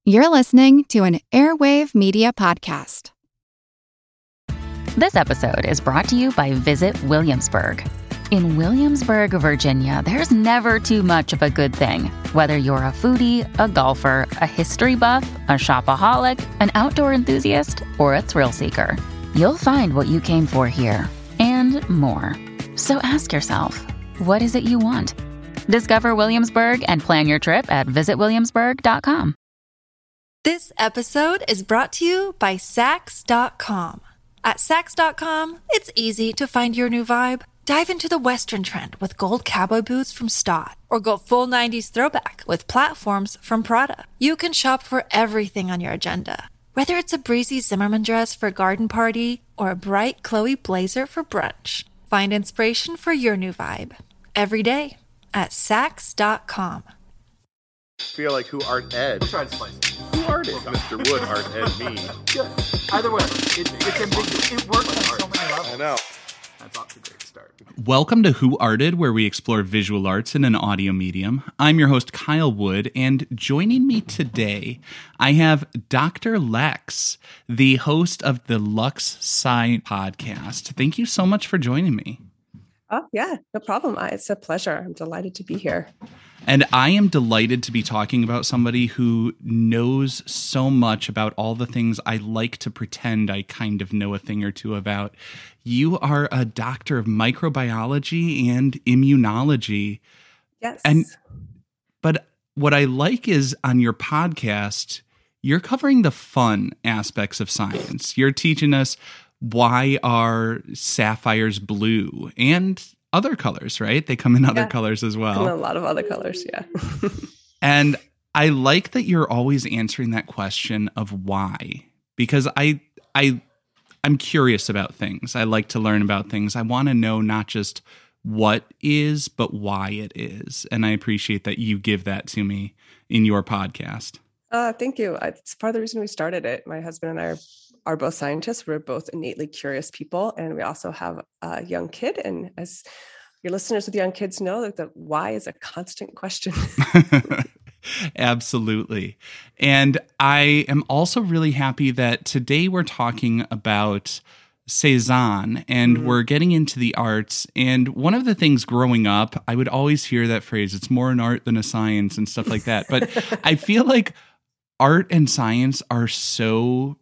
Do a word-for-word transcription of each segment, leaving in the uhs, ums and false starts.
You're listening to an Airwave Media Podcast. This episode is brought to you by Visit Williamsburg. In Williamsburg, Virginia, there's never too much of a good thing. Whether you're a foodie, a golfer, a history buff, a shopaholic, an outdoor enthusiast, or a thrill seeker, you'll find what you came for here and more. So ask yourself, what is it you want? Discover Williamsburg and plan your trip at visit williamsburg dot com. This episode is brought to you by Sax dot com. At Sax dot com, it's easy to find your new vibe. Dive into the Western trend with gold cowboy boots from Stott, or go full nineties throwback with platforms from Prada. You can shop for everything on your agenda, whether it's a breezy Zimmermann dress for a garden party or a bright Chloe blazer for brunch. Find inspiration for your new vibe every day at Sax dot com. Feel like who art Ed? We'll try to spice it. Who art is Mister Wood art Ed me? Good. Either way, it, it's ambiguous. It works on so many levels. I know. That's off to a great start. Welcome to Who Arted, where we explore visual arts in an audio medium. I'm your host, Kyle Wood, and joining me today, I have Doctor Lex, the host of the Lux Sci podcast. Thank you so much for joining me. Oh, yeah, no problem. I, it's a pleasure. I'm delighted to be here. And I am delighted to be talking about somebody who knows so much about all the things I like to pretend I kind of know a thing or two about. You are a doctor of microbiology and immunology. Yes. And but what I like is on your podcast, you're covering the fun aspects of science. You're teaching us why are sapphires blue and other colors, right? They come in other yeah. colors as well. And a lot of other colors, yeah. And I like that you're always answering that question of why, because I, I, I'm curious about things. I like to learn about things. I want to know not just what is, but why it is. And I appreciate that you give that to me in your podcast. Uh, thank you. It's part of the reason we started it. My husband and I are, are both scientists. We're both innately curious people. And we also have a young kid. And as your listeners with young kids know, that the why is a constant question. Absolutely. And I am also really happy that today we're talking about Cezanne and mm-hmm. we're getting into the arts. And one of the things growing up, I would always hear that phrase, it's more an art than a science and stuff like that. But I feel like art and science are so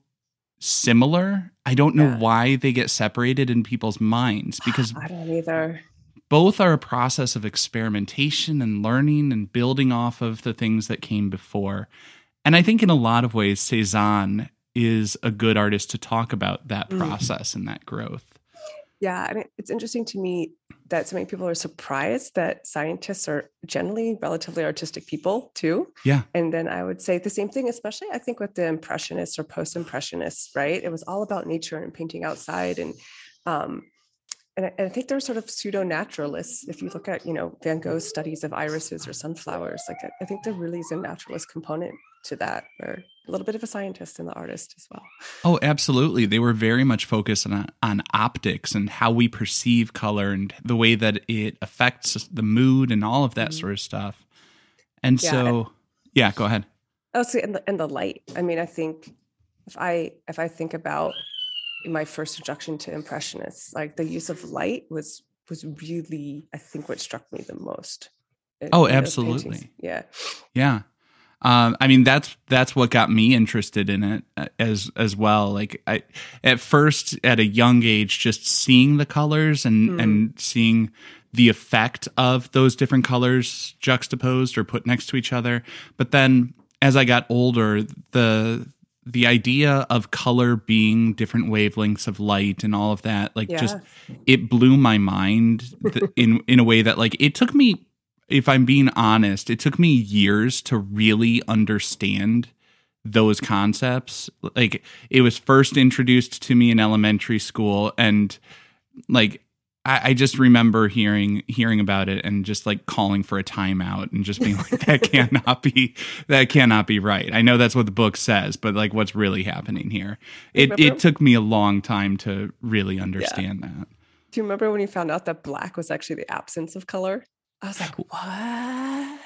similar. I don't know yeah. why they get separated in people's minds, because I don't either. Both are a process of experimentation and learning and building off of the things that came before. And I think in a lot of ways, Cezanne is a good artist to talk about that process mm. and that growth. Yeah, and it's interesting to me that so many people are surprised that scientists are generally relatively artistic people too. Yeah. And then I would say the same thing, especially I think with the Impressionists or Post-Impressionists, right? It was all about nature and painting outside. And um, and I, and I think they're sort of pseudo-naturalists. If you look at, you know, Van Gogh's studies of irises or sunflowers, like I, I think there really is a naturalist component to that, or a little bit of a scientist in the artist as well. Oh, absolutely. They were very much focused on, on optics and how we perceive color and the way that it affects the mood and all of that mm-hmm. sort of stuff. And yeah, so, and, yeah, go ahead. Oh, so and the, and the light. I mean, I think if I if I think about my first introduction to Impressionists, like the use of light was was really, I think, what struck me the most. In, oh, in absolutely. Yeah. Yeah. Um, I mean, that's that's what got me interested in it as as well. Like I, at first, at a young age, just seeing the colors and, mm. and seeing the effect of those different colors juxtaposed or put next to each other. But then as I got older, the the idea of color being different wavelengths of light and all of that, like yeah. just it blew my mind in in a way that like it took me. If I'm being honest, it took me years to really understand those concepts. Like it was first introduced to me in elementary school, and like I, I just remember hearing hearing about it and just like calling for a timeout and just being like, that cannot be that cannot be right. I know that's what the book says, but like what's really happening here? It it took me a long time to really understand yeah. that. Do you remember when you found out that black was actually the absence of color? I was like, what?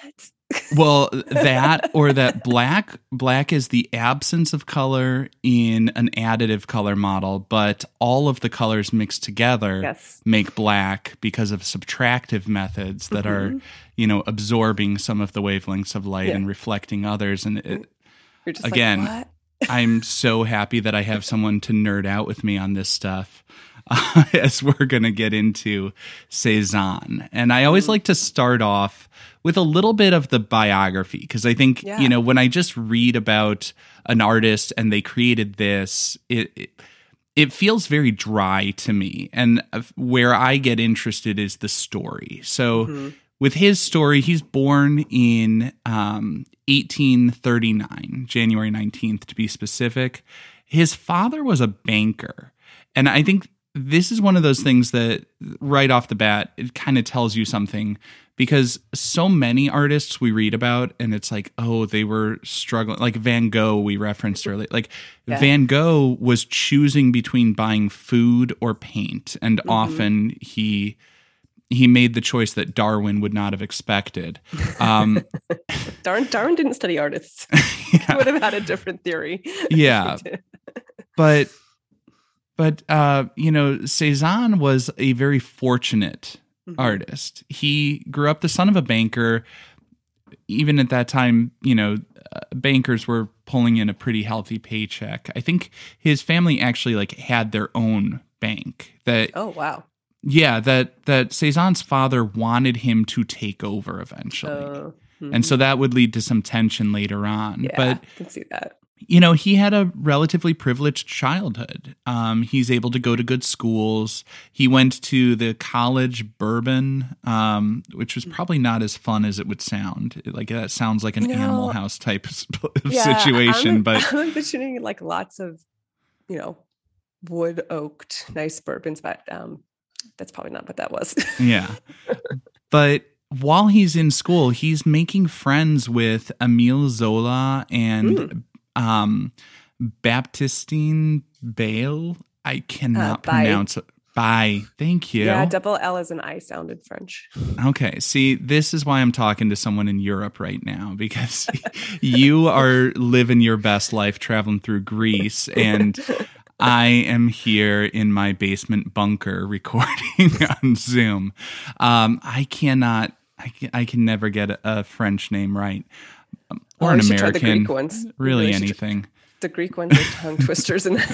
Well, that or that black black is the absence of color in an additive color model, but all of the colors mixed together Yes. make black because of subtractive methods that Mhm. are, you know, absorbing some of the wavelengths of light Yeah. and reflecting others. And it, You're just Again, like, what? I'm so happy that I have someone to nerd out with me on this stuff. Uh, as we're going to get into Cezanne. And I always like to start off with a little bit of the biography, because I think, Yeah. you know, when I just read about an artist and they created this, it, it it feels very dry to me. And where I get interested is the story. So Mm-hmm. with his story, he's born in um, eighteen thirty-nine, January nineteenth to be specific. His father was a banker. And I think this is one of those things that right off the bat, it kind of tells you something, because so many artists we read about and it's like, oh, they were struggling. Like Van Gogh, we referenced earlier. Like Yeah. Van Gogh was choosing between buying food or paint. And Mm-hmm. often he he made the choice that Darwin would not have expected. Um, Darwin, Darwin didn't study artists. yeah. He would have had a different theory. Yeah. but but uh you know, Cezanne was a very fortunate Mhm. artist. He grew up the son of a banker. Even at that time, you know, uh, bankers were pulling in a pretty healthy paycheck. I think his family actually like had their own bank that Oh, wow. yeah, that that Cezanne's father wanted him to take over eventually. Uh, And so that would lead to some tension later on. yeah, But I can see that. you know, he had a relatively privileged childhood. Um, he's able to go to good schools. He went to the College Bourbon, um, which was probably not as fun as it would sound. Like that sounds like an You know, Animal House type of Yeah, situation. I'm, but I'm envisioning like lots of, you know, wood oaked, nice bourbons, but um, that's probably not what that was. yeah, but while he's in school, he's making friends with Emile Zola and Mm. um, Baptistine Bale. I cannot Bye. pronounce it. Bye. Thank you. Yeah, double L as an I sounded French. Okay. See, this is why I'm talking to someone in Europe right now, because you are living your best life traveling through Greece, and I am here in my basement bunker recording on Zoom. Um, I cannot, I can, I can never get a, a French name right. Um, or Oh, an you should try the American. Greek ones. You Really really should try- anything. The Greek ones are tongue twisters. And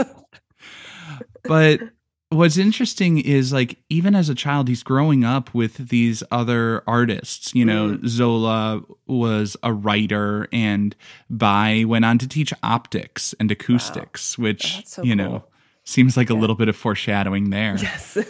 But what's interesting is, like, even as a child, he's growing up with these other artists. You know, Mm. Zola was a writer, and Bai went on to teach optics and acoustics, which, That's so you know, cool. seems like a little bit of foreshadowing there. yes.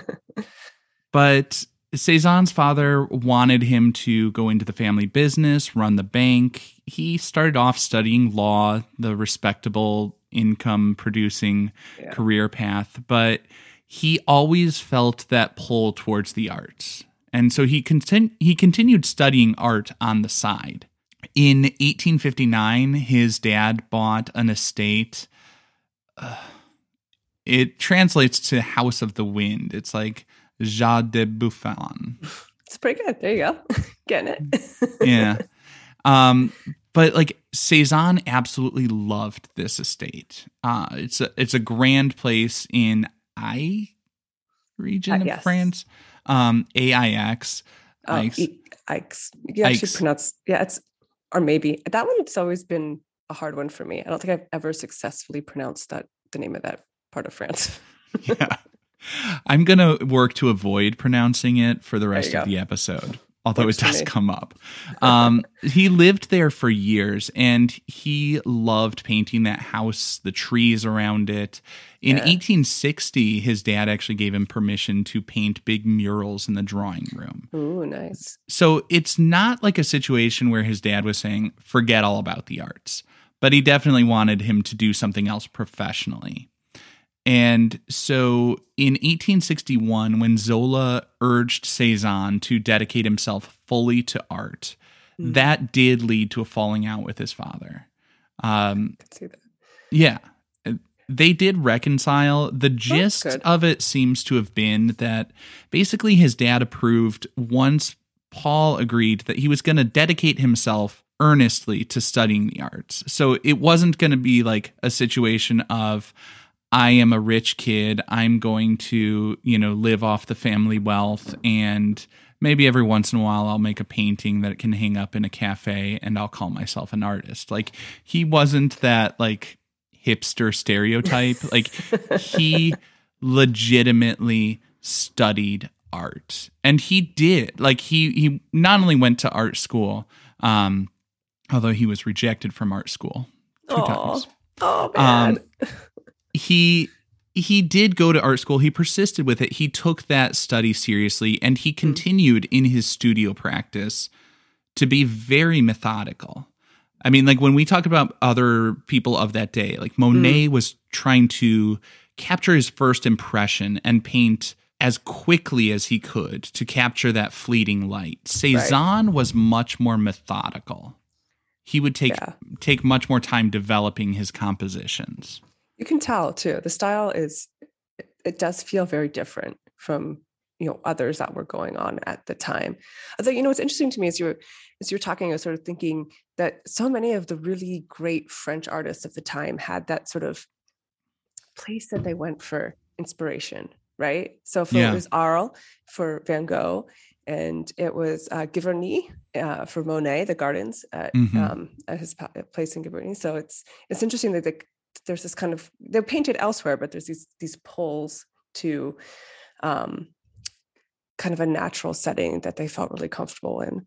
But Cezanne's father wanted him to go into the family business, run the bank. He started off studying law, the respectable income producing Yeah. career path, but he always felt that pull towards the arts. And so he continu- he continued studying art on the side. In eighteen fifty-nine, his dad bought an estate. Uh, it translates to House of the Wind. It's like Jardin de Buffon. It's pretty good. There you go. Getting it. Yeah. Um, but like Cezanne absolutely loved this estate. Uh, it's a it's a grand place in I region Uh, of yes. France. Um, A I X. Oh, Ix. E- Ix. You actually Ix. pronounce, yeah, it's, or maybe that one's always been a hard one for me. I don't think I've ever successfully pronounced that, the name of that part of France. Yeah. I'm gonna work to avoid pronouncing it for the rest you of go. the episode, although Works it for does me. come up. Um, he lived there for years, and he loved painting that house, the trees around it. In Yeah. eighteen sixty, his dad actually gave him permission to paint big murals in the drawing room. Ooh, nice. So it's not like a situation where his dad was saying, forget all about the arts, but he definitely wanted him to do something else professionally. And so in eighteen sixty-one, when Zola urged Cezanne to dedicate himself fully to art, Mm. that did lead to a falling out with his father. Um, I can see that. yeah, they did reconcile. The gist good. of it seems to have been that basically his dad approved once Paul agreed that he was going to dedicate himself earnestly to studying the arts. So it wasn't going to be like a situation of, I am a rich kid, I'm going to, you know, live off the family wealth, and maybe every once in a while I'll make a painting that can hang up in a cafe and I'll call myself an artist. Like, he wasn't that like hipster stereotype. Like, he legitimately studied art, and he did. Like, he he not only went to art school, um, although he was rejected from art school two Aww. times. Oh man. Um, he he did go to art school. He persisted with it. He took that study seriously, and he continued in his studio practice to be very methodical. I mean, like, when we talk about other people of that day, like Monet mm. was trying to capture his first impression and paint as quickly as he could to capture that fleeting light. Cézanne right. was much more methodical. He would take yeah. take much more time developing his compositions. You can tell too. The style is, it does feel very different from, you know, others that were going on at the time. Although, you know, what's interesting to me is you're as you're talking, I was sort of thinking that so many of the really great French artists of the time had that sort of place that they went for inspiration, right? So for, yeah. it was Arles for Van Gogh, and it was uh, Giverny uh, for Monet, the gardens at, mm-hmm. um, at his place in Giverny. So it's it's interesting that the, there's this kind of, they're painted elsewhere, but there's these these pulls to um, kind of a natural setting that they felt really comfortable in.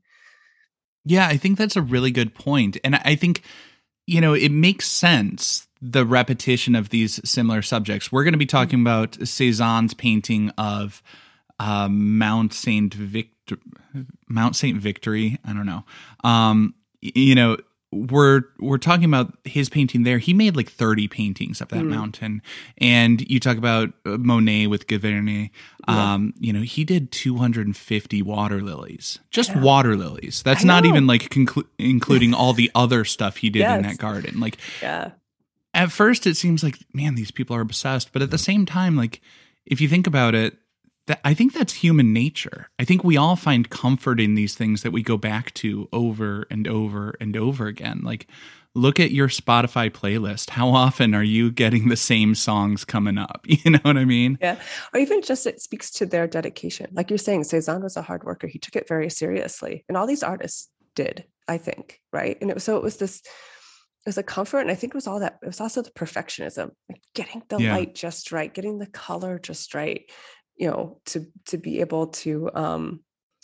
Yeah, I think that's a really good point. And I think, you know, it makes sense, the repetition of these similar subjects. We're going to be talking mm-hmm. about Cézanne's painting of uh, Mount Saint Victor, Mount Saint Victory. I don't know. Um, you know, we're we're talking about his painting there. He made like thirty paintings of that mm. mountain. And you talk about Monet with Giverny. Um, yeah. You know, he did two hundred fifty water lilies, just water lilies. That's not even like conclu- including all the other stuff he did yes. in that garden. Like, yeah. At first it seems like, man, these people are obsessed. But at the same time, like, if you think about it, that, I think that's human nature. I think we all find comfort in these things that we go back to over and over and over again. Like, look at your Spotify playlist. How often are you getting the same songs coming up? You know what I mean? Yeah. Or even just it speaks to their dedication. Like you're saying, Cézanne was a hard worker. He took it very seriously. And all these artists did, I think, right? And it was, so it was this, it was a comfort. And I think it was all that, it was also the perfectionism, like getting the yeah. light just right, getting the color just right. You know, to to be able to um,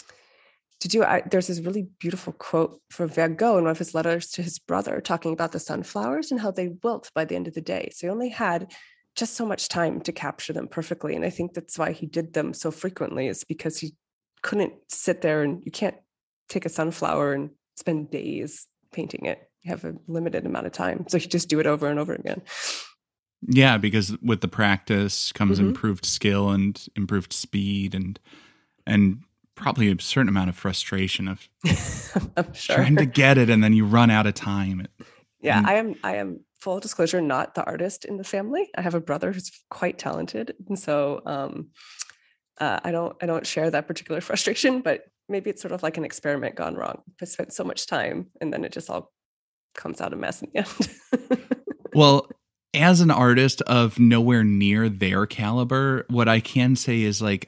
to do. I, there's this really beautiful quote from Van Gogh in one of his letters to his brother, talking about the sunflowers and how they wilt by the end of the day. So he only had just so much time to capture them perfectly, and I think that's why he did them so frequently. Is because he couldn't sit there, and you can't take a sunflower and spend days painting it. You have a limited amount of time, so he just do it over and over again. Yeah, because with the practice comes mm-hmm. improved skill and improved speed and and probably a certain amount of frustration of I'm sure. trying to get it, and then you run out of time. Yeah, and, I am. I am full disclosure, not the artist in the family. I have a brother who's quite talented, and so um, uh, I don't. I don't share that particular frustration. But maybe it's sort of like an experiment gone wrong. I spent so much time, and then it just all comes out a mess in the end. Well, as an artist of nowhere near their caliber, what I can say is, like,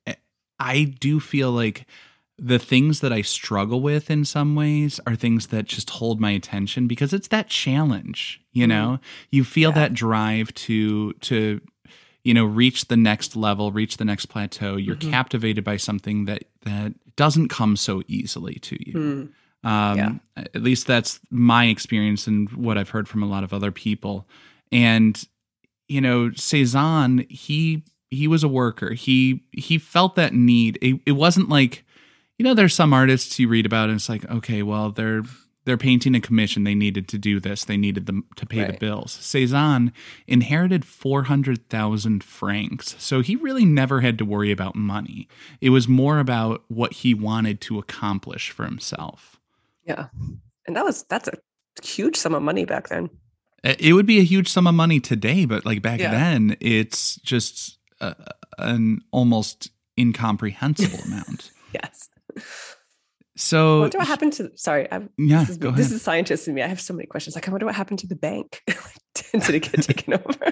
I do feel like the things that I struggle with in some ways are things that just hold my attention, because it's that challenge, you know, you feel yeah. that drive to, to, you know, reach the next level, reach the next plateau. You're mm-hmm. captivated by something that, that doesn't come so easily to you. Mm. Um, yeah. At least that's my experience and what I've heard from a lot of other people. And, you know, Cézanne, he he was a worker. He he felt that need. It, it wasn't like, you know, there's some artists you read about and it's like, okay, well, they're they're painting a commission. They needed to do this. They needed them to pay right. the bills. Cézanne inherited four hundred thousand francs. So he really never had to worry about money. It was more about what he wanted to accomplish for himself. Yeah. And that was that's a huge sum of money back then. It would be a huge sum of money today, but like back yeah. then, it's just uh, an almost incomprehensible amount. Yes. So I wonder what happened to, sorry, I'm, Yeah, this is, go this ahead. is scientist in me. I have so many questions. Like, I wonder what happened to the bank. Did it get taken over?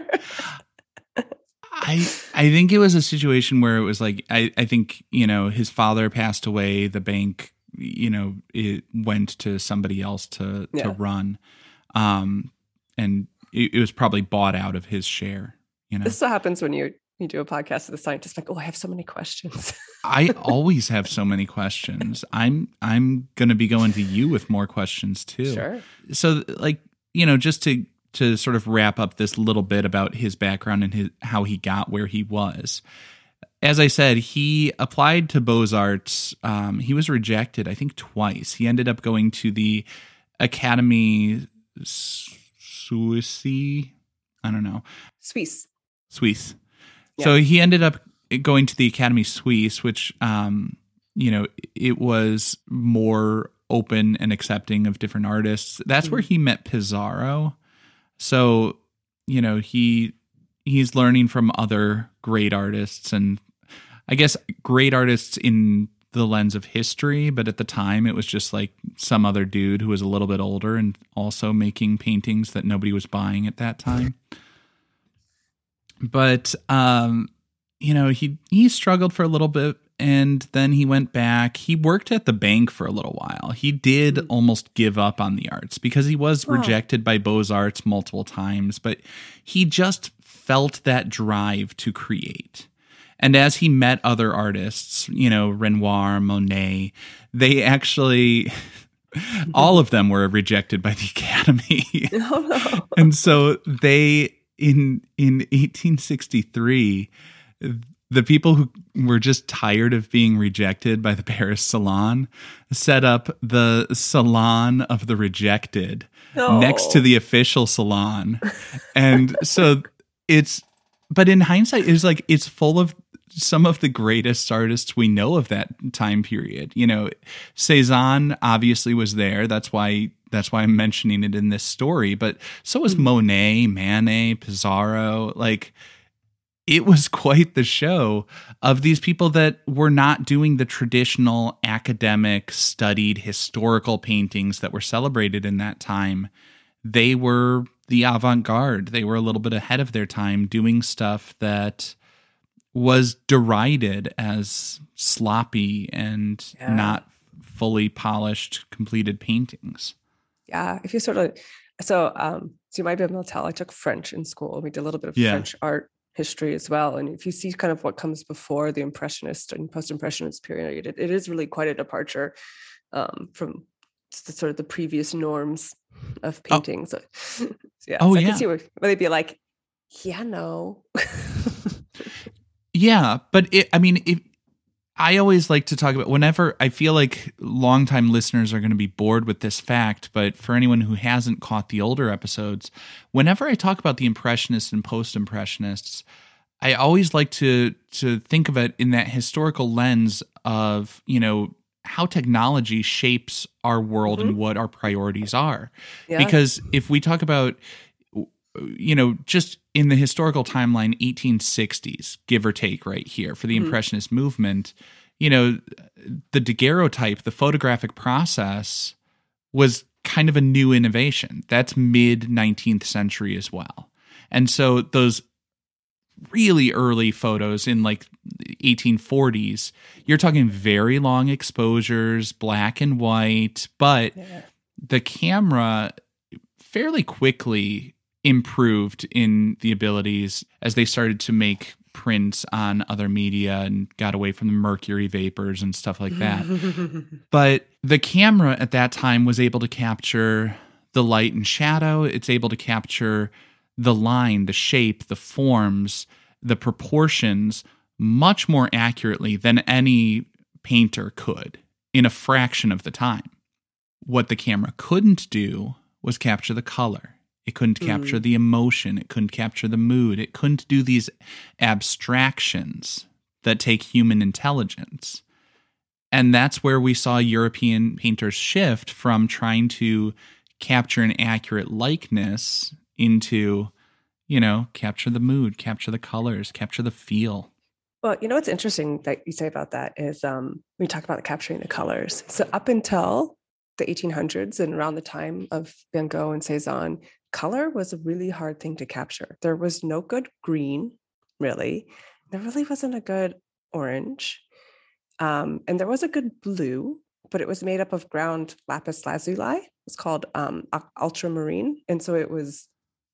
I I think it was a situation where it was like, I, I think, you know, his father passed away. The bank, you know, it went to somebody else to, Yeah. to run. Um, and it, it was probably bought out of his share, you know. This is what happens when you you do a podcast with a scientist. Like, oh, I have so many questions. I always have so many questions. I'm I'm going to be going to you with more questions too. Sure. So like, you know, just to to sort of wrap up this little bit about his background and his how he got where he was. As I said, he applied to Beaux-Arts. Um, he was rejected, I think, twice. He ended up going to the Académie Suisse. I don't know. Suisse. Suisse. Yeah. So he ended up going to the Académie Suisse, which, um, you know, it was more open and accepting of different artists. That's where he met Pissarro. So, you know, he he's learning from other great artists, and I guess great artists in the lens of history, but at the time it was just like some other dude who was a little bit older and also making paintings that nobody was buying at that time. But, um, you know, he, he struggled for a little bit, and then he went back. He worked at the bank for a little while. He did mm. almost give up on the arts because he was wow. rejected by Beaux-Arts multiple times, but he just felt that drive to create. And as he met other artists, you know, Renoir, Monet, they actually, all of them were rejected by the Academy. Oh, no. And so they, in in eighteen sixty-three, the people who were just tired of being rejected by the Paris Salon set up the Salon of the Rejected No. next to the official salon. And so it's, but in hindsight, it's like, it's full of some of the greatest artists we know of that time period. You know, Cézanne obviously was there. That's why that's why I'm mentioning it in this story. But so was Monet, Manet, Pissarro. Like, it was quite the show of these people that were not doing the traditional academic, studied historical paintings that were celebrated in that time. They were the avant-garde. They were a little bit ahead of their time, doing stuff that was derided as sloppy and Yeah. not fully polished, completed paintings. Yeah. If you sort of, so, um, so you might be able to tell, I took French in school. We did a little bit of Yeah. French art history as well. And if you see kind of what comes before the Impressionist and Post-Impressionist period, it, it is really quite a departure um, from the, sort of the previous norms of painting. Oh. So, yeah. Oh, so I yeah. can see where, where they'd be like, yeah, no. Yeah, but it, I mean, it, I always like to talk about, whenever I feel like longtime listeners are going to be bored with this fact, but for anyone who hasn't caught the older episodes, whenever I talk about the Impressionists and Post-Impressionists, I always like to to think of it in that historical lens of, you know, how technology shapes our world mm-hmm. and what our priorities are. Yeah. Because if we talk about, you know, just in the historical timeline, eighteen sixties, give or take right here for the mm-hmm. Impressionist movement, you know, the daguerreotype, the photographic process was kind of a new innovation. That's mid nineteenth century as well. And so those really early photos in like eighteen forties, you're talking very long exposures, black and white, but yeah. the camera fairly quickly improved in the abilities as they started to make prints on other media and got away from the mercury vapors and stuff like that. But the camera at that time was able to capture the light and shadow. It's able to capture the line, the shape, the forms, the proportions much more accurately than any painter could in a fraction of the time. What the camera couldn't do was capture the color. It couldn't capture mm. the emotion. It couldn't capture the mood. It couldn't do these abstractions that take human intelligence. And that's where we saw European painters shift from trying to capture an accurate likeness into, you know, capture the mood, capture the colors, capture the feel. Well, you know what's interesting that you say about that is um, when you talk about capturing the colors. So up until the eighteen hundreds and around the time of Van Gogh and Cezanne, color was a really hard thing to capture. There was no good green, really. There really wasn't a good orange. Um, and there was a good blue, but it was made up of ground lapis lazuli. It's called um, ultramarine. And so it was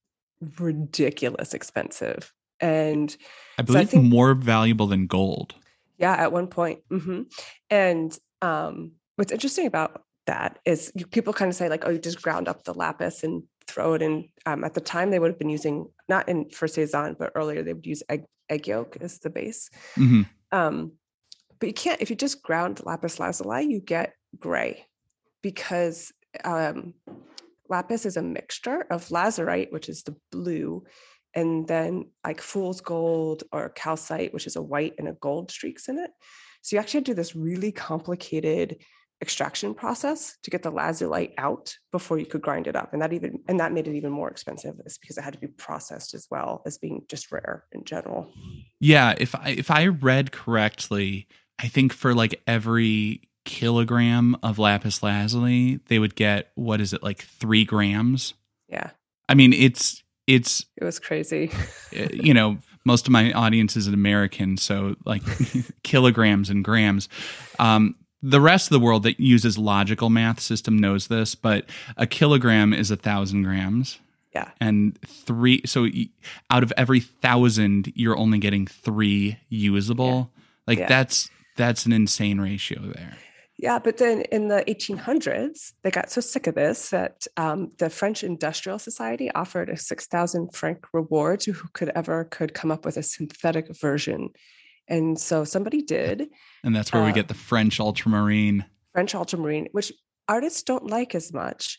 ridiculous expensive. And I so I believe think, more valuable than gold. yeah, at one point. hmm And um, what's interesting about that is you, people kind of say like, oh, you just ground up the lapis and throw it in. Um, at the time, they would have been using, not in for Cezanne, but earlier they would use egg, egg yolk as the base. Mm-hmm. Um, but you can't, if you just ground lapis lazuli, you get gray because um, lapis is a mixture of lazurite, which is the blue, and then like fool's gold or calcite, which is a white and a gold streaks in it. So you actually do this really complicated extraction process to get the lazulite out before you could grind it up. And that even, and that made it even more expensive is because it had to be processed as well as being just rare in general. Yeah. If I, if I read correctly, I think for like every kilogram of lapis lazuli, they would get, what is it, like three grams? Yeah. I mean, it's, it's, it was crazy. You know, most of my audience is an American, so like kilograms and grams. Um, the rest of the world that uses logical math system knows this, but a kilogram is a thousand grams. Yeah. And three, so out of every thousand, you're only getting three usable. Yeah. Like yeah. that's, that's an insane ratio there. Yeah, but then in the eighteen hundreds, they got so sick of this that um, the French Industrial Society offered a six thousand franc reward to who could ever could come up with a synthetic version. And so somebody did. And that's where uh, we get the French ultramarine. French ultramarine, which artists don't like as much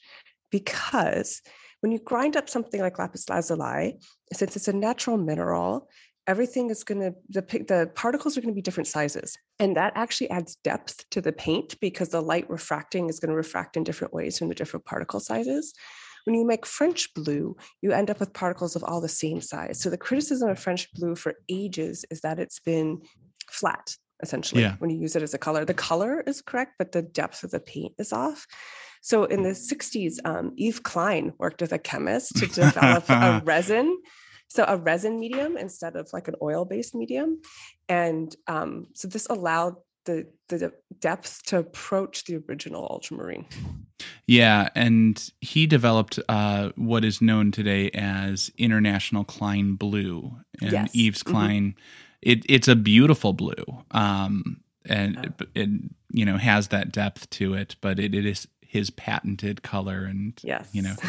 because when you grind up something like lapis lazuli, since it's a natural mineral, everything is going to, the, the particles are going to be different sizes. And that actually adds depth to the paint because the light refracting is going to refract in different ways from the different particle sizes. When you make French blue, you end up with particles of all the same size. So the criticism of French blue for ages is that it's been flat, essentially, yeah. when you use it as a color. The color is correct, but the depth of the paint is off. So in the sixties, um, Yves Klein worked with a chemist to develop a resin. So a resin medium instead of like an oil-based medium. And um, so this allowed the, the depth to approach the original ultramarine. Yeah, and he developed uh, what is known today as International Klein Blue. And yes. Yves Klein, mm-hmm. it, it's a beautiful blue. Um, and oh. it, it, you know, has that depth to it, but it, it is his patented color. And, yes. you know,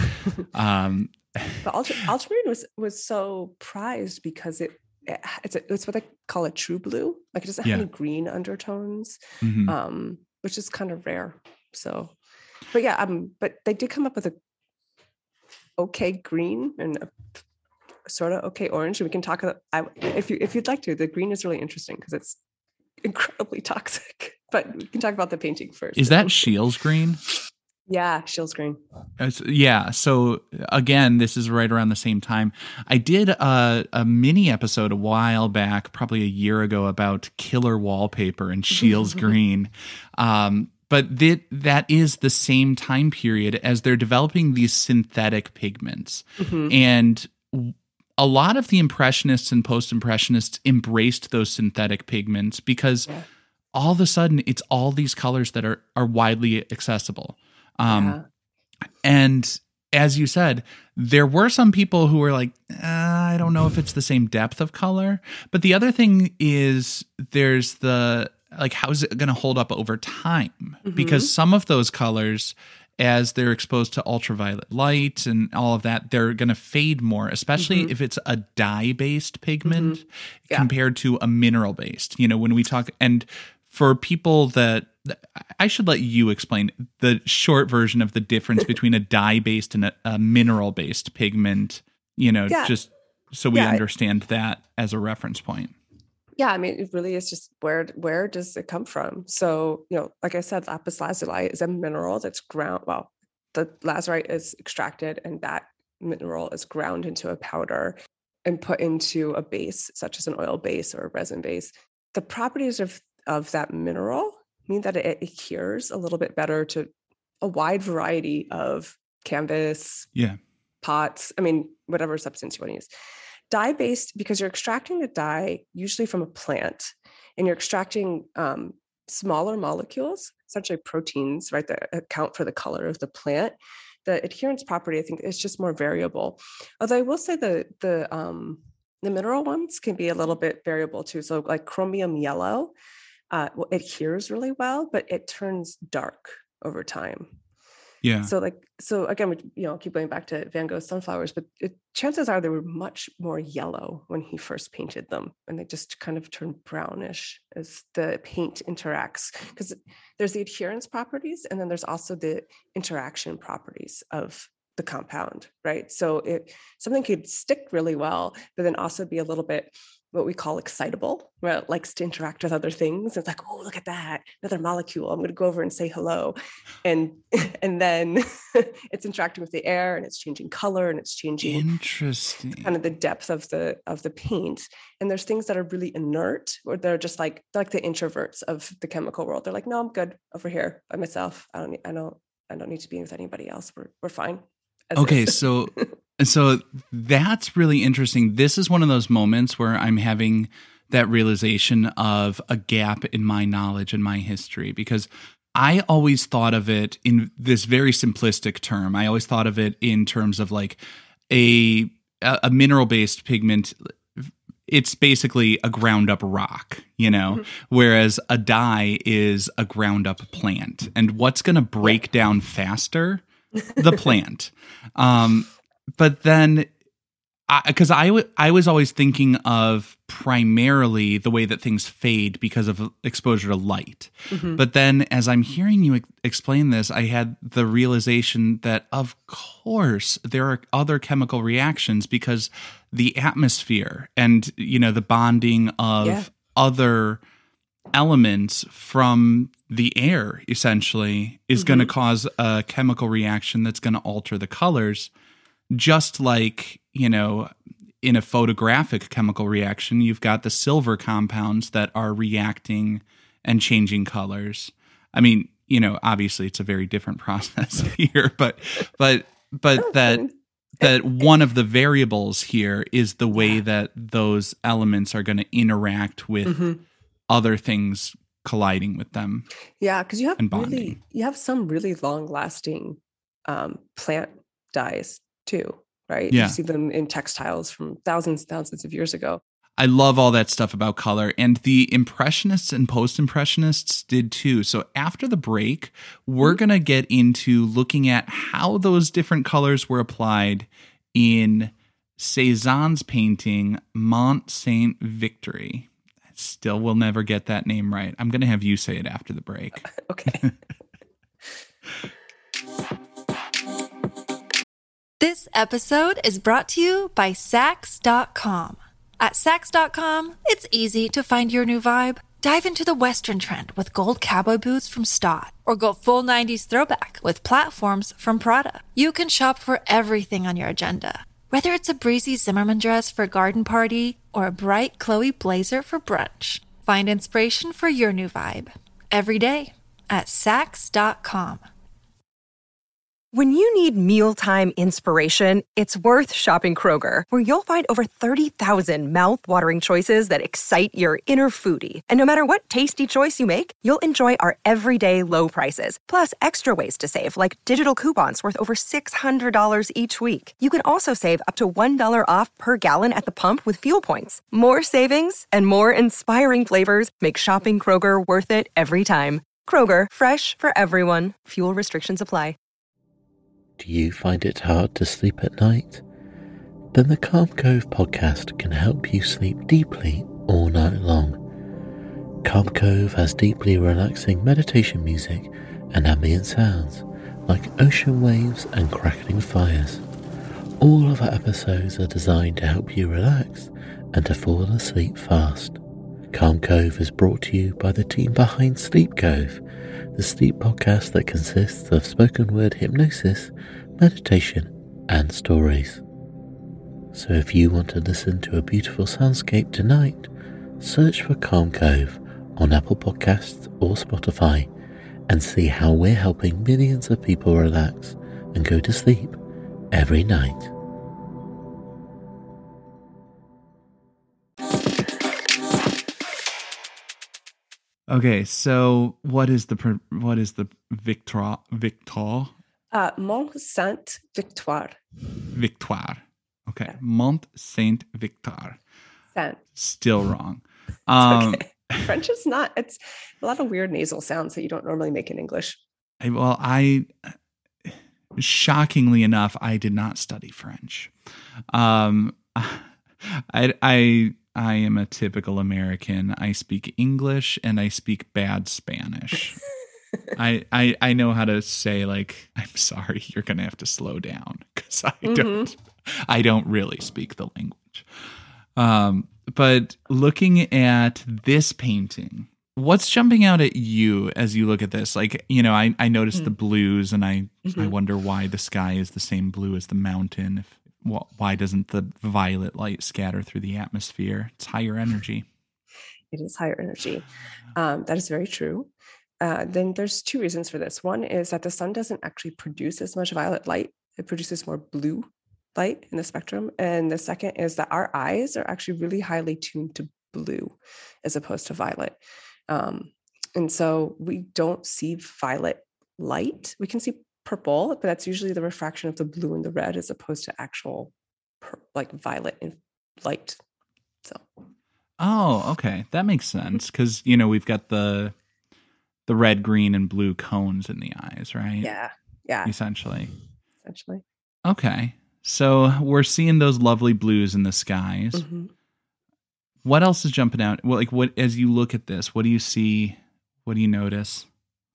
um, But ultra, ultramarine was was so prized because it, it it's a, it's what they call a true blue. Like it doesn't have yeah. any green undertones, mm-hmm. um, which is kind of rare. So, but yeah, um, but they did come up with a okay green and a sort of okay orange. And we can talk about I, if you if you'd like to. The green is really interesting because it's incredibly toxic. But we can talk about the painting first. Is that Scheele's green? Yeah, Scheele's green. It's, yeah. So again, this is right around the same time. I did a, a mini episode a while back, probably a year ago, about killer wallpaper and Scheele's green. Um, but that that is the same time period as they're developing these synthetic pigments. Mm-hmm. And a lot of the Impressionists and Post-Impressionists embraced those synthetic pigments because yeah. all of a sudden it's all these colors that are, are widely accessible. Um, yeah. And as you said, there were some people who were like, uh, I don't know if it's the same depth of color. But the other thing is there's the, like, how is it going to hold up over time? Mm-hmm. Because some of those colors, as they're exposed to ultraviolet light and all of that, they're going to fade more, especially mm-hmm. if it's a dye-based pigment mm-hmm. yeah. compared to a mineral-based. You know, when we talk, and for people that, I should let you explain the short version of the difference between a dye-based and a, a mineral-based pigment, you know, yeah. just so we yeah, understand that as a reference point. Yeah, I mean, it really is just where where does it come from? So, you know, like I said, lapis lazuli is a mineral that's ground, well, the lazurite is extracted and that mineral is ground into a powder and put into a base, such as an oil base or a resin base. the properties of, of that mineral mean that it adheres a little bit better to a wide variety of canvas, yeah, pots, I mean, whatever substance you want to use. Dye-based, because you're extracting the dye usually from a plant, and you're extracting um, smaller molecules, essentially proteins, right, that account for the color of the plant. The adherence property, I think, is just more variable. Although I will say the the um, the mineral ones can be a little bit variable too. So like chromium yellow, uh, well, it adheres really well, but it turns dark over time. Yeah. So like, so again, we, you know, keep going back to Van Gogh's sunflowers, but it, chances are they were much more yellow when he first painted them, and they just kind of turn brownish as the paint interacts, because there's the adherence properties, and then there's also the interaction properties of the compound, right? So it something could stick really well, but then also be a little bit what we call excitable, where it likes to interact with other things. It's like, oh, look at that, another molecule. I'm going to go over and say hello. And and then it's interacting with the air, and it's changing color, and it's changing Interesting. kind of the depth of the of the paint. And there's things that are really inert, or they're just like they're like the introverts of the chemical world. They're like, no, I'm good over here by myself. I don't need, I don't I don't need to be with anybody else. We're we're fine. Okay, so so that's really interesting. This is one of those moments where I'm having that realization of a gap in my knowledge and my history, because I always thought of it in this very simplistic term. I always thought of it in terms of like a a mineral-based pigment. It's basically a ground up rock, you know, mm-hmm. whereas a dye is a ground up plant. And what's going to break down faster? The plant. Um, but then, because I, I, w- I was always thinking of primarily the way that things fade because of exposure to light. Mm-hmm. But then as I'm hearing you ex- explain this, I had the realization that, of course, there are other chemical reactions because the atmosphere and, you know, the bonding of yeah. other elements from the air essentially is mm-hmm. going to cause a chemical reaction that's going to alter the colors, just like, you know, in a photographic chemical reaction, you've got the silver compounds that are reacting and changing colors. I mean, you know, obviously it's a very different process here, but but but that that one of the variables here is the way that those elements are going to interact with mm-hmm. other things colliding with them. Yeah, because you have really you have some really long lasting um, plant dyes too, right? Yeah. You see them in textiles from thousands and thousands of years ago. I love all that stuff about color, and the Impressionists and Post-Impressionists did too. So after the break, we're mm-hmm. going to get into looking at how those different colors were applied in Cézanne's painting Mont Saint-Victor. Still will never get that name right. I'm going to have you say it after the break. Okay. This episode is brought to you by Saks dot com. At Saks dot com, it's easy to find your new vibe. Dive into the Western trend with gold cowboy boots from Stott, or go full nineties throwback with platforms from Prada. You can shop for everything on your agenda, whether it's a breezy Zimmermann dress for a garden party or a bright Chloe blazer for brunch. Find inspiration for your new vibe every day at Saks dot com. When you need mealtime inspiration, it's worth shopping Kroger, where you'll find over thirty thousand mouth-watering choices that excite your inner foodie. And no matter what tasty choice you make, you'll enjoy our everyday low prices, plus extra ways to save, like digital coupons worth over six hundred dollars each week. You can also save up to one dollar off per gallon at the pump with fuel points. More savings and more inspiring flavors make shopping Kroger worth it every time. Kroger, fresh for everyone. Fuel restrictions apply. Do you find it hard to sleep at night? Then the Calm Cove podcast can help you sleep deeply all night long. Calm Cove has deeply relaxing meditation music and ambient sounds like ocean waves and crackling fires. All of our episodes are designed to help you relax and to fall asleep fast. Calm Cove is brought to you by the team behind Sleep Cove, the sleep podcast that consists of spoken word hypnosis, meditation, and stories. So if you want to listen to a beautiful soundscape tonight, Search for Calm Cove on Apple Podcasts or Spotify and see how we're helping millions of people relax and go to sleep every night. Okay, so what is the pr- what is the Victoire Victoire Uh, Mont Saint Victoire. Victoire? Okay, Yeah. Mont Saint Victoire. Saint. Still wrong. Um, Okay. French is not, it's a lot of weird nasal sounds that you don't normally make in English. I, well, I shockingly enough, I did not study French. Um, I I I am a typical American. I speak English and I speak bad Spanish. I, I I know how to say, like, I'm sorry, you're gonna have to slow down, because I Mm-hmm. don't I don't really speak the language. Um, but looking at this painting, what's jumping out at you as you look at this? Like, you know, I, I noticed Mm. the blues, and I Mm-hmm. I wonder why the sky is the same blue as the mountain. If wh- why doesn't the violet light scatter through the atmosphere? It's higher energy. It is higher energy. Um, that is very true. Uh, then there's two reasons for this. One is that the sun doesn't actually produce as much violet light. It produces more blue light in the spectrum. And the second is that our eyes are actually really highly tuned to blue as opposed to violet. Um, and so we don't see violet light. We can see purple, but that's usually the refraction of the blue and the red as opposed to actual pur- like violet and light. So Oh, okay, that makes sense, because you know we've got the the red, green, and blue cones in the eyes, right? yeah, yeah, Essentially. essentially. Okay. So we're seeing those lovely blues in the skies. Mhm. What else is jumping out? Well, like, what, as you look at this, what do you see? What do you notice?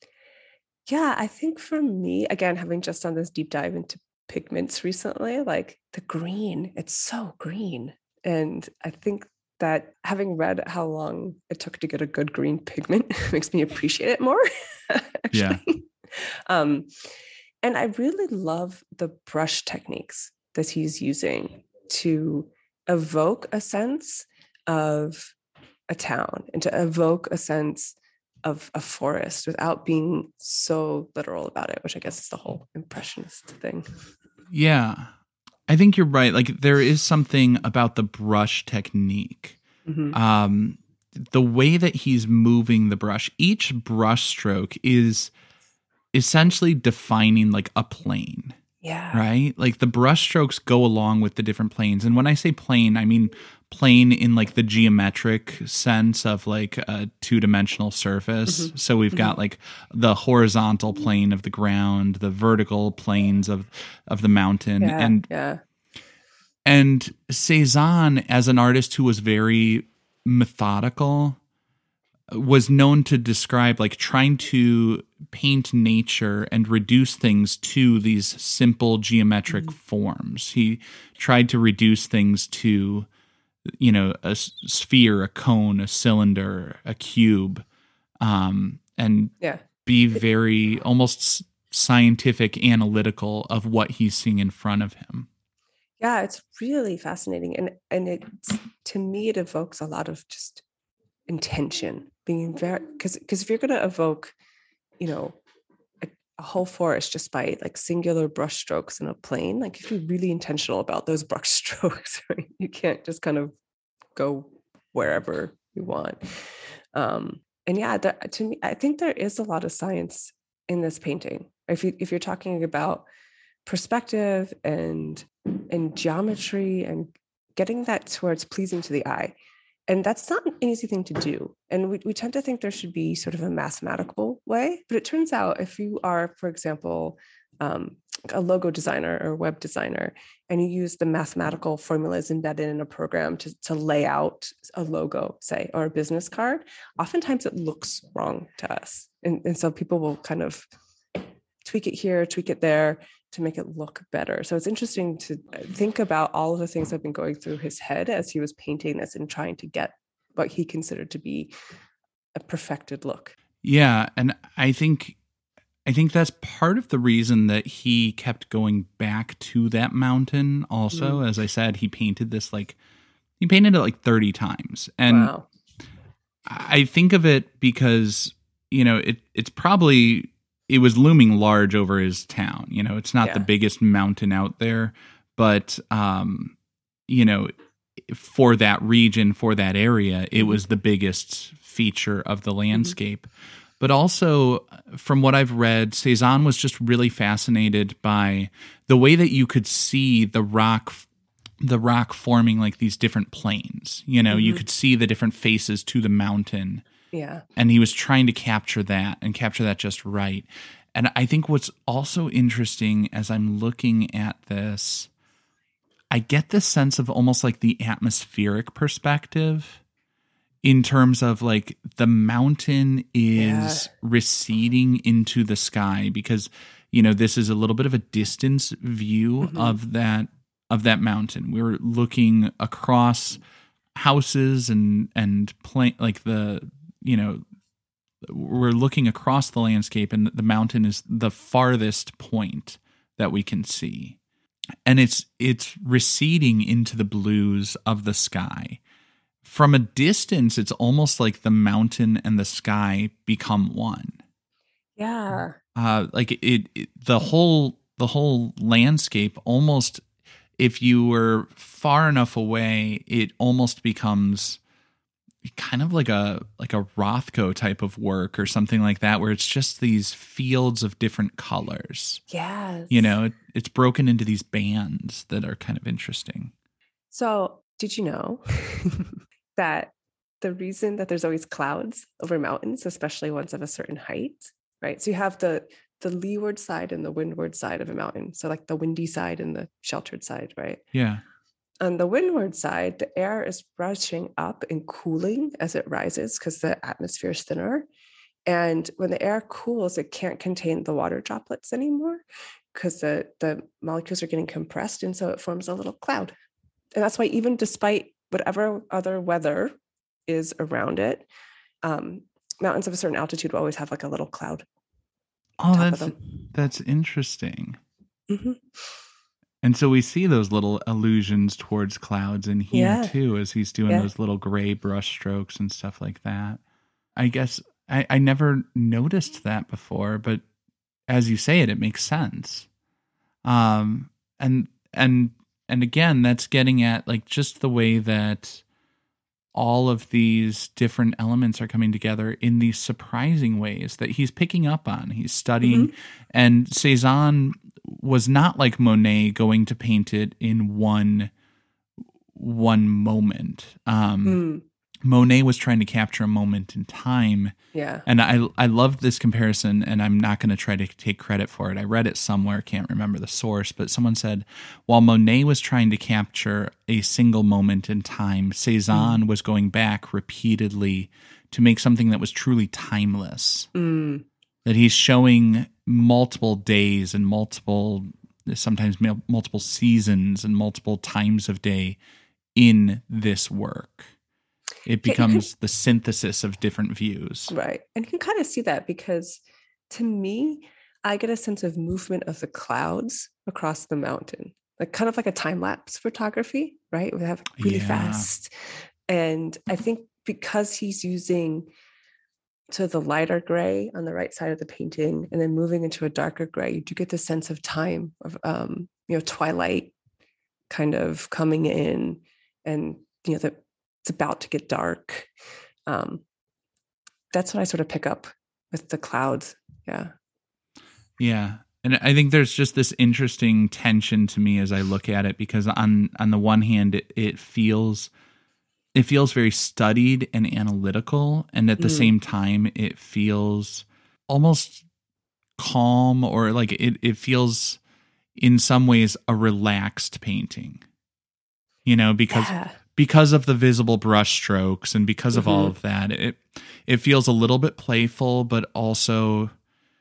Yeah, I think for me, again, having just done this deep dive into pigments recently, like the green, it's so green. And I think that having read how long it took to get a good green pigment makes me appreciate it more. Yeah. actually. Um, and I really love the brush techniques that he's using to evoke a sense of a town and to evoke a sense of a forest without being so literal about it, which I guess is the whole impressionist thing. Yeah. I think you're right. Like, there is something about the brush technique. Mhm. Um, the way that he's moving the brush, each brush stroke is essentially defining like a plane. Yeah. Right? Like, the brush strokes go along with the different planes. And when I say plane, I mean plane in like the geometric sense of like a two-dimensional surface. Mhm. So we've got like the horizontal plane of the ground, the vertical planes of of the mountain. Yeah. And yeah. and Cezanne, as an artist who was very methodical, was known to describe like trying to paint nature and reduce things to these simple geometric Mm-hmm. forms. He tried to reduce things to, you know, a s- sphere, a cone, a cylinder, a cube, um, and Yeah. be very almost s- scientific, analytical of what he's seeing in front of him. Yeah, it's really fascinating. And and it to me it evokes a lot of just intention, being very because because if you're gonna evoke, you know, a, a whole forest just by like singular brush strokes in a plane, like if you're really intentional about those brush strokes, right? You can't just kind of go wherever you want. Um, and yeah, there, to me, I think there is a lot of science in this painting. If you if you're talking about perspective and and geometry and getting that towards pleasing to the eye. And that's not an easy thing to do. And we, we tend to think there should be sort of a mathematical way, but it turns out if you are, for example, um, a logo designer or web designer, and you use the mathematical formulas embedded in a program to, to lay out a logo, say, or a business card, oftentimes it looks wrong to us. And, and so people will kind of tweak it here, tweak it there to make it look better. So it's interesting to think about all of the things that have been going through his head as he was painting this and trying to get what he considered to be a perfected look. Yeah, and I think I think that's part of the reason that he kept going back to that mountain also. Mm. As I said, he painted this like he painted it like thirty times. And wow. I think of it because, you know, it it's probably, it was looming large over his town. You know, it's not Yeah. the biggest mountain out there, but, um, you know, for that region, for that area, it was the biggest feature of the landscape. Mm-hmm. But also, from what I've read, Cezanne was just really fascinated by the way that you could see the rock the rock forming like these different planes. You know, mm-hmm. you could see the different faces to the mountain. Yeah. And he was trying to capture that and capture that just right. And I think what's also interesting as I'm looking at this, I get this sense of almost like the atmospheric perspective in terms of like the mountain is yeah. receding into the sky because, you know, this is a little bit of a distance view mm-hmm. of that of that mountain. We were looking across houses and and pla- like the, you know, we're looking across the landscape and the mountain is the farthest point that we can see. And it's it's receding into the blues of the sky. From a distance, it's almost like the mountain and the sky become one. Yeah. Uh, like it, it the whole the whole landscape almost, if you were far enough away, it almost becomes kind of like a like a Rothko type of work or something like that, where it's just these fields of different colors. Yes. You know, it, it's broken into these bands that are kind of interesting. So did you know that the reason that there's always clouds over mountains, especially ones of a certain height, right? So you have the the leeward side and the windward side of a mountain. So like the windy side and the sheltered side, right? Yeah. On the windward side, the air is rushing up and cooling as it rises because the atmosphere is thinner. And when the air cools, it can't contain the water droplets anymore because the, the molecules are getting compressed. And so it forms a little cloud. And that's why even despite whatever other weather is around it, um, mountains of a certain altitude will always have like a little cloud. Oh, that's that's interesting. Mm-hmm. And so we see those little allusions towards clouds in here yeah. too, as he's doing yeah. those little gray brush strokes and stuff like that. I guess I, I never noticed that before, but as you say it, it makes sense. Um, and and and again, that's getting at like just the way that all of these different elements are coming together in these surprising ways that he's picking up on. He's studying, mm-hmm. and Cezanne was not like Monet going to paint it in one one moment. Um, mm. Monet was trying to capture a moment in time. Yeah. And I I loved this comparison, and I'm not going to try to take credit for it. I read it somewhere, can't remember the source, but someone said, while Monet was trying to capture a single moment in time, Cezanne mm. was going back repeatedly to make something that was truly timeless. Mm. That he's showing multiple days and multiple, sometimes multiple seasons and multiple times of day in this work. It becomes the synthesis of different views. Right. And you can kind of see that because to me, I get a sense of movement of the clouds across the mountain, like kind of like a time lapse photography, right? We have really yeah. fast. And I think because he's using to the lighter gray on the right side of the painting and then moving into a darker gray, you do get the sense of time of, um, you know, twilight kind of coming in and, you know, the it's about to get dark. Um, that's what I sort of pick up with the clouds. Yeah. Yeah. And I think there's just this interesting tension to me as I look at it, because on, on the one hand, it, it feels, it feels very studied and analytical. And at the mm. same time, it feels almost calm, or like it, it feels in some ways a relaxed painting, you know, because yeah. because of the visible brush strokes and because of mm-hmm. all of that, it it feels a little bit playful, but also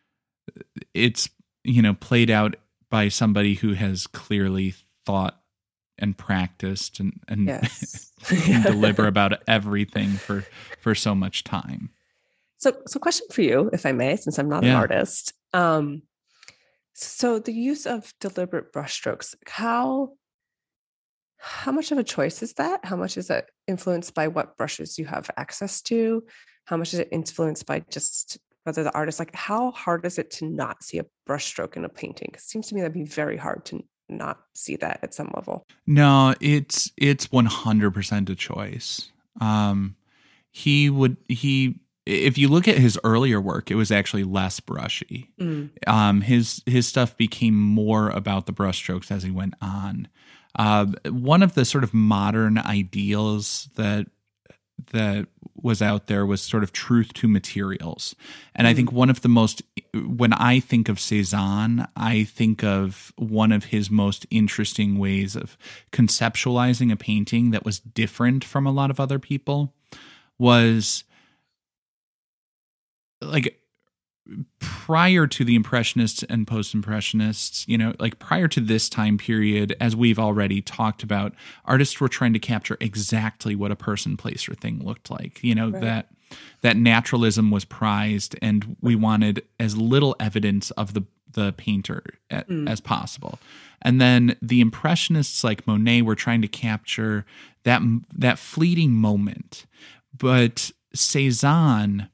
it's, you know, played out by somebody who has clearly thought and practiced and and, yes. and deliver about everything for for so much time. So, so question for you, if I may, since I'm not yeah. an artist. Um, so the use of deliberate brushstrokes, how how much of a choice is that? How much is that influenced by what brushes you have access to? How much is it influenced by just whether the artist, like how hard is it to not see a brush stroke in a painting? It seems to me that'd be very hard to not see that at some level. No, it's it's one hundred percent a choice. Um, he would he if you look at his earlier work, it was actually less brushy. Mm. Um, his his stuff became more about the brushstrokes as he went on. Uh, one of the sort of modern ideals that that was out there was sort of truth to materials. And mm. I think one of the most, when I think of Cezanne, I think of one of his most interesting ways of conceptualizing a painting that was different from a lot of other people was like prior to the Impressionists and Post-Impressionists, you know, like prior to this time period, as we've already talked about, artists were trying to capture exactly what a person, place, or thing looked like. You know, right. that that naturalism was prized, and we wanted as little evidence of the the painter at, mm. as possible. And then the Impressionists like Monet were trying to capture that that fleeting moment. But Cezanne,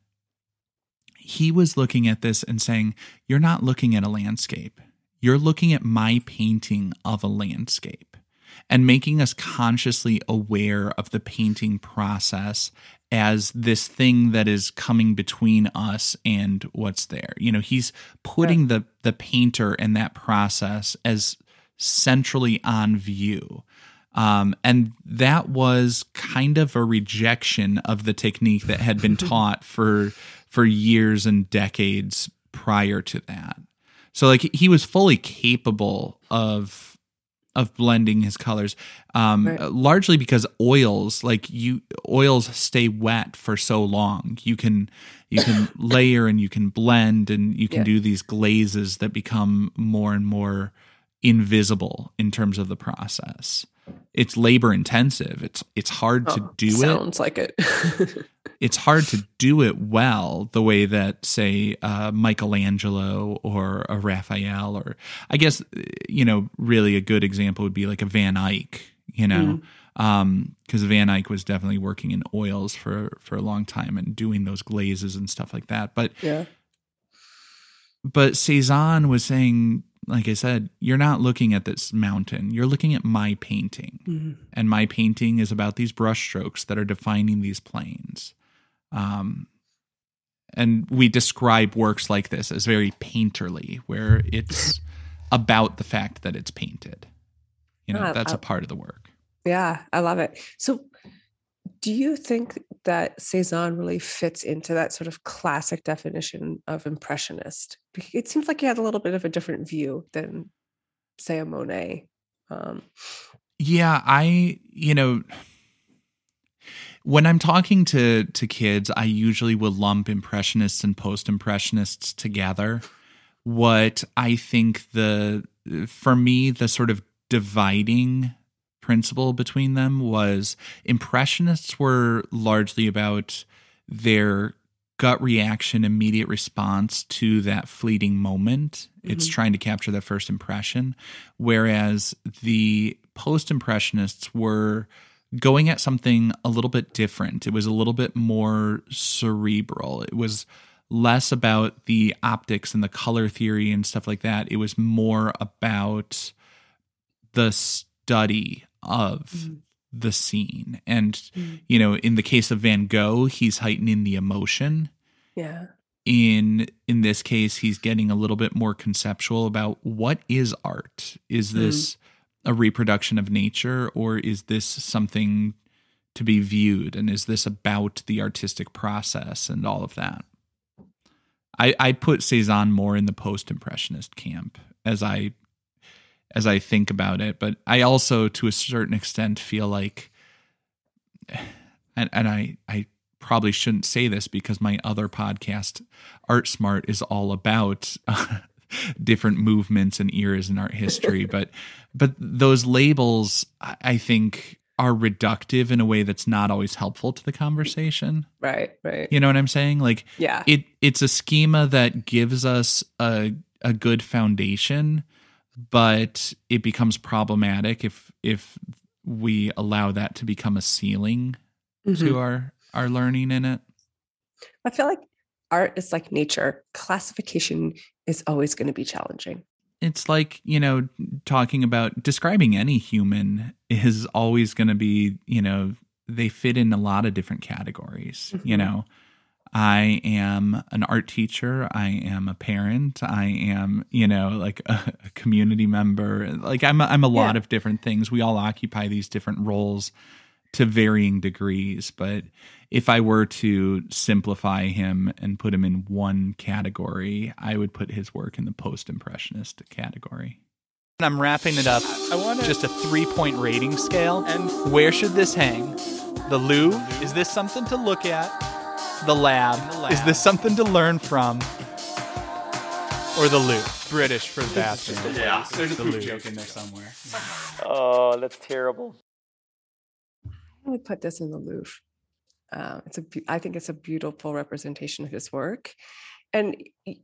he was looking at this and saying, you're not looking at a landscape. You're looking at my painting of a landscape, and making us consciously aware of the painting process as this thing that is coming between us and what's there. You know, he's putting yeah. the, the painter and that process as centrally on view. Um, and that was kind of a rejection of the technique that had been taught for for years and decades prior to that. So like he was fully capable of of blending his colors, um, right. largely because oils, like you oils stay wet for so long. You can you can layer and you can blend and you can yeah. do these glazes that become more and more invisible in terms of the process. It's labor intensive. It's it's hard oh, to do sounds it. Sounds like it. It's hard to do it well the way that, say, uh, Michelangelo or a Raphael, or I guess, you know, really a good example would be like a Van Eyck, you know, because mm. um, Van Eyck was definitely working in oils for, for a long time and doing those glazes and stuff like that. But, yeah. but Cezanne was saying, like I said, you're not looking at this mountain. You're looking at my painting. Mm-hmm. And my painting is about these brushstrokes that are defining these planes. Um, and we describe works like this as very painterly, where it's about the fact that it's painted. You know, uh, that's uh, a part of the work. Yeah, I love it. So do you think that Cezanne really fits into that sort of classic definition of impressionist? It seems like he had a little bit of a different view than, say, a Monet. Um, yeah, I, you know, when I'm talking to, to kids, I usually will lump impressionists and post-impressionists together. What I think the, for me, the sort of dividing principle between them was impressionists were largely about their gut reaction, immediate response to that fleeting moment. Mm-hmm. It's trying to capture that first impression. Whereas the post-impressionists were going at something a little bit different. It was a little bit more cerebral. It was less about the optics and the color theory and stuff like that. It was more about the study of mm. the scene. And, mm. you know, in the case of Van Gogh, he's heightening the emotion. Yeah. In in this case, he's getting a little bit more conceptual about what is art. Is this mm. a reproduction of nature, or is this something to be viewed? And is this about the artistic process and all of that? I, I put Cezanne more in the post-impressionist camp as I as I think about it. But I also, to a certain extent, feel like, and, and I, I probably shouldn't say this because my other podcast, Art Smart, is all about uh, different movements and eras in art history. but but those labels, I think, are reductive in a way that's not always helpful to the conversation. Right, right. You know what I'm saying? Like, yeah. it it's a schema that gives us a a good foundation, but it becomes problematic if if we allow that to become a ceiling Mm-hmm. to our our learning in it. I feel like art is like nature. Classification is always going to be challenging. It's like, you know, talking about describing any human is always going to be, you know, they fit in a lot of different categories. Mm-hmm. You know, I am an art teacher. I am a parent. I am, you know, like a, a community member. Like I'm, a, I'm a yeah. lot of different things. We all occupy these different roles to varying degrees. But if I were to simplify him and put him in one category, I would put his work in the post-impressionist category. I'm wrapping it up. I want just a three-point rating scale. And where should this hang? The Louvre? Is this something to look at? The lab? The lab. Is this something to learn from? Or the Louvre? British for the bathroom. Yeah. There's a the poop Louvre. joke in there somewhere. Oh, that's terrible. I would put this in the Louvre. Uh, it's a, I think it's a beautiful representation of his work. And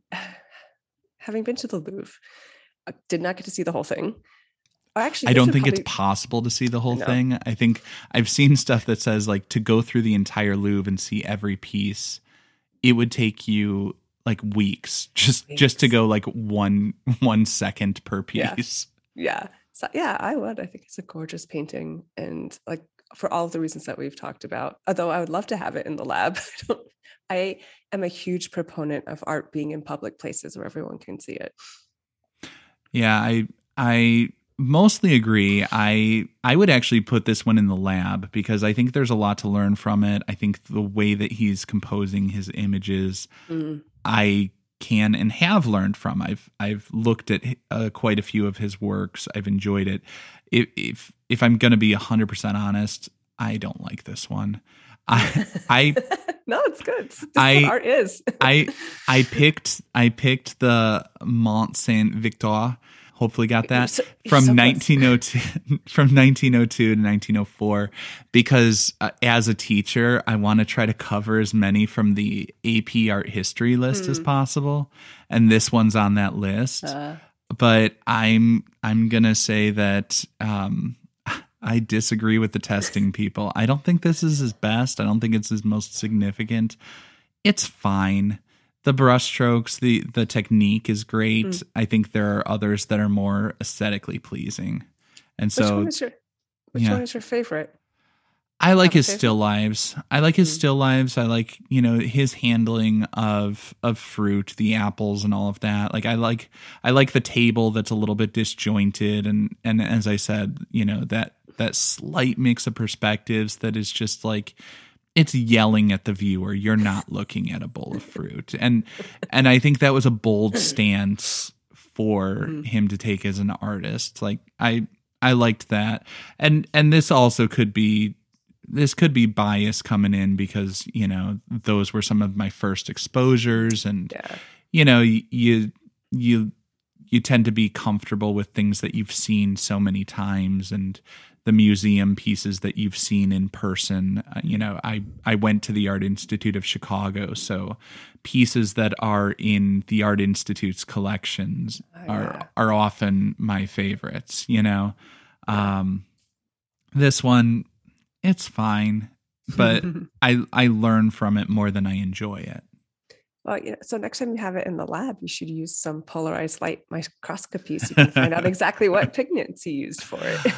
having been to the Louvre, I did not get to see the whole thing. I actually, I don't think probably, it's possible to see the whole I thing. I think I've seen stuff that says like to go through the entire Louvre and see every piece, it would take you like weeks just weeks. just to go like one one second per piece. Yeah. yeah. So yeah, I would. I think it's a gorgeous painting, and like for all of the reasons that we've talked about, although I would love to have it in the lab. I, don't, I am a huge proponent of art being in public places where everyone can see it. Yeah, I I mostly agree. I I would actually put this one in the lab because I think there's a lot to learn from it. I think the way that he's composing his images, mm. I can and have learned from. I've I've looked at uh, quite a few of his works. I've enjoyed it. If if, if I'm going to be one hundred percent honest, I don't like this one. I I No, it's good. That's I, what art is. I I picked I picked the Mont Saint Victor. Hopefully got that so, from so nineteen oh two from nineteen oh two to nineteen oh four because uh, as a teacher I want to try to cover as many from the A P art history list mm. as possible, and this one's on that list. Uh. But I'm I'm gonna say that um, I disagree with the testing people. I don't think this is his best. I don't think it's his most significant. It's fine. The brushstrokes, the the technique is great. Mm. I think there are others that are more aesthetically pleasing. And so, which one is your, which yeah. one is your favorite? I like his still lives. I like his mm. still lives. I like, you know, his handling of of fruit, the apples and all of that. Like I like I like the table that's a little bit disjointed and and as I said, you know, that that slight mix of perspectives that is just like it's yelling at the viewer, you're not looking at a bowl of fruit. And and I think that was a bold stance for mm. him to take as an artist. Like I I liked that. And and this also could be This could be bias coming in because, you know, those were some of my first exposures and, yeah. you know, you, you, you tend to be comfortable with things that you've seen so many times and the museum pieces that you've seen in person. Uh, you know, I, I went to the Art Institute of Chicago, so pieces that are in the Art Institute's collections oh, are, yeah. are often my favorites, you know. Um, this one, it's fine, but I I learn from it more than I enjoy it. Well, you know, so next time you have it in the lab, you should use some polarized light microscopy so you can find out exactly what pigments he used for it.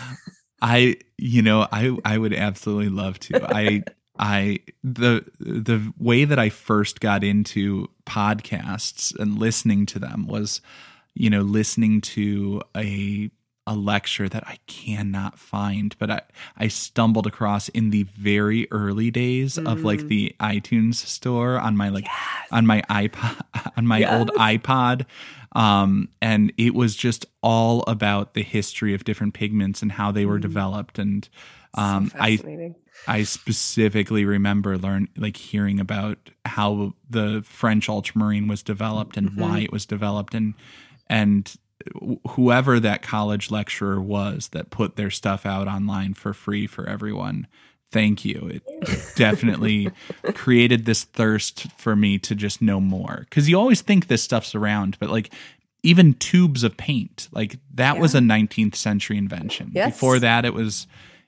I, you know, I I would absolutely love to. I I the the way that I first got into podcasts and listening to them was, you know, listening to a a lecture that I cannot find, but I, I stumbled across in the very early days mm. of like the iTunes store on my like yes. on my iPod on my yes. old iPod. Um, and it was just all about the history of different pigments and how they were mm. developed. And um, so I I specifically remember learn like hearing about how the French ultramarine was developed and mm-hmm. why it was developed and and whoever that college lecturer was that put their stuff out online for free for everyone, thank you. It definitely created this thirst for me to just know more. Because you always think this stuff's around, but like even tubes of paint, like that yeah. was a nineteenth century invention. Yes. Before that, it was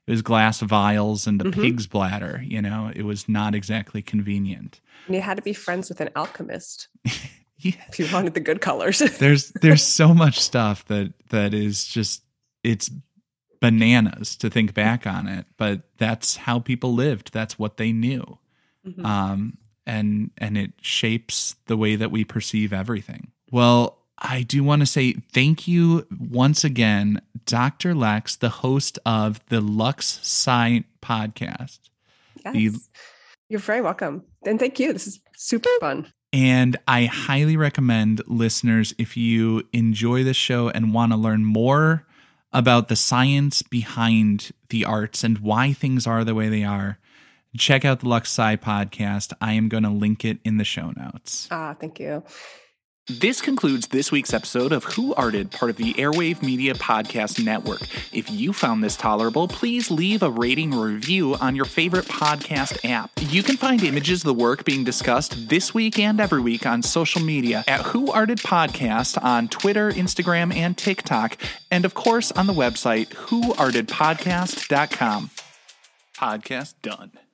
it was glass vials and a Mhm. pig's bladder. You know, it was not exactly convenient. And you had to be friends with an alchemist Yeah. if you wanted the good colors. There's there's so much stuff that that is just it's bananas to think back on it, but that's how people lived. That's what they knew. Mhm. Um, and and it shapes the way that we perceive everything. Well, I do want to say thank you once again, Doctor Lex, the host of the Lux Sci podcast. Yes. The- You're very welcome. And thank you. This is super fun. And I highly recommend listeners, if you enjoy this show and want to learn more about the science behind the arts and why things are the way they are, check out the Lux Sci podcast. I am going to link it in the show notes. Ah, thank you. This concludes this week's episode of Who Arted, part of the Airwave Media Podcast Network. If you found this tolerable, please leave a rating or review on your favorite podcast app. You can find images of the work being discussed this week and every week on social media at Who Arted Podcast on Twitter, Instagram, and TikTok, and of course on the website who arted podcast dot com. Podcast done.